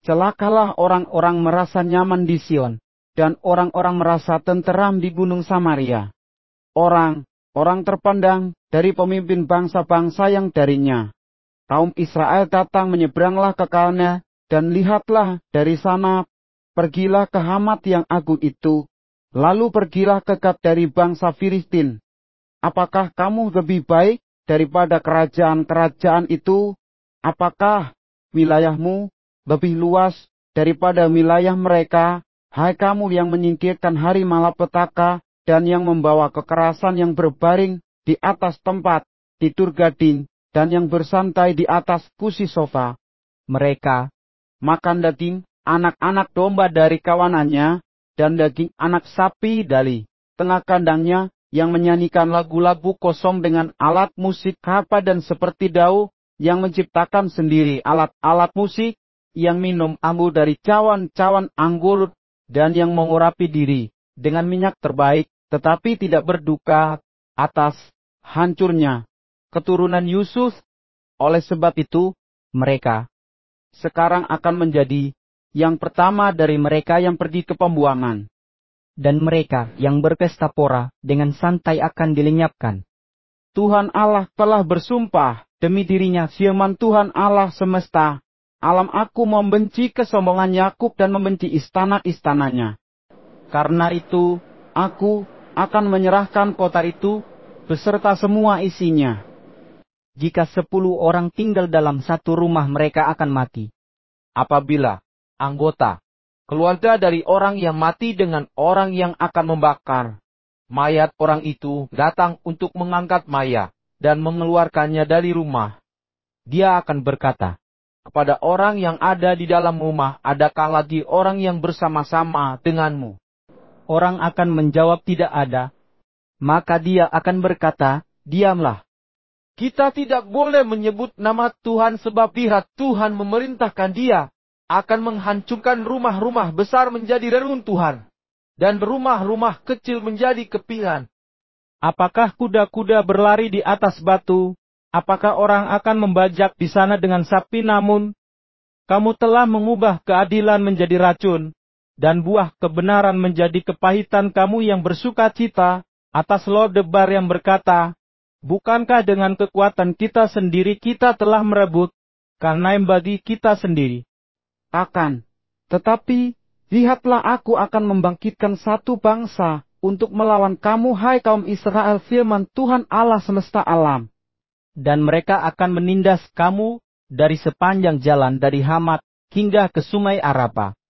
Celakalah orang-orang merasa nyaman di Sion, dan orang-orang merasa tenteram di Gunung Samaria. Orang terpandang dari pemimpin bangsa-bangsa yang darinya. Kaum Israel datang menyeberanglah ke Kalne, dan lihatlah dari sana, pergilah ke Hamat yang agung itu, lalu pergilah ke Gat dari bangsa Filistin. Apakah kamu lebih baik daripada kerajaan-kerajaan itu? Apakah wilayahmu lebih luas daripada wilayah mereka, hai kamu yang menyingkirkan hari malapetaka dan yang membawa kekerasan yang berbaring di atas tempat tidur gading dan yang bersantai di atas kursi sofa? Mereka makan daging anak-anak domba dari kawanannya dan daging anak sapi dari tengah kandangnya, yang menyanyikan lagu-lagu kosong dengan alat musik harpa dan seperti Daud yang menciptakan sendiri alat-alat musik, yang minum anggur dari cawan-cawan anggur, dan yang mengurapi diri dengan minyak terbaik, tetapi tidak berduka atas hancurnya keturunan Yusuf. Oleh sebab itu, mereka sekarang akan menjadi yang pertama dari mereka yang pergi ke pembuangan. Dan mereka yang berpesta pora dengan santai akan dilenyapkan. Tuhan Allah telah bersumpah demi dirinya, firman Tuhan Allah semesta alam, aku membenci kesombongan Yakub dan membenci istana-istananya. Karena itu, aku akan menyerahkan kota itu beserta semua isinya. Jika 10 orang tinggal dalam satu rumah, mereka akan mati. Apabila anggota keluarga dari orang yang mati dengan orang yang akan membakar mayat orang itu datang untuk mengangkat mayat dan mengeluarkannya dari rumah, dia akan berkata kepada orang yang ada di dalam rumah, adakah lagi orang yang bersama-sama denganmu? Orang akan menjawab, tidak ada. Maka dia akan berkata, diamlah. Kita tidak boleh menyebut nama Tuhan, sebab lihat, Tuhan memerintahkan dia akan menghancurkan rumah-rumah besar menjadi reruntuhan, dan rumah-rumah kecil menjadi kepiran. Apakah kuda-kuda berlari di atas batu? Apakah orang akan membajak di sana dengan sapi? Namun, kamu telah mengubah keadilan menjadi racun, dan buah kebenaran menjadi kepahitan. Kamu yang bersuka cita atas Lo-debar yang berkata, bukankah dengan kekuatan kita sendiri kita telah merebut Karnaim bagi kita sendiri? Tetapi lihatlah, aku akan membangkitkan satu bangsa untuk melawan kamu, hai kaum Israel, firman Tuhan Allah semesta alam. Dan mereka akan menindas kamu dari sepanjang jalan dari Hamat hingga ke sungai Araba.